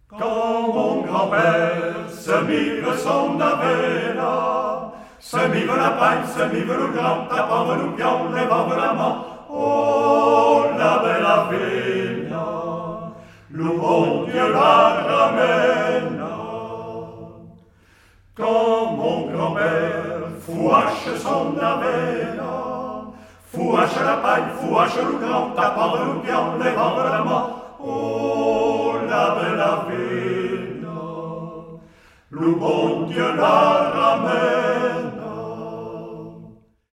Quand mon grand-père semive son avena, semive la paille, semive le grand, tapave le pion, levave la main, oh la belle avena, le bon Dieu la ramène. Quand mon grand-père fouache son avena, fouache la paille, fouache le grand, tapave le pion, levave la main, oh la belle avena, le bon Dieu la ramène.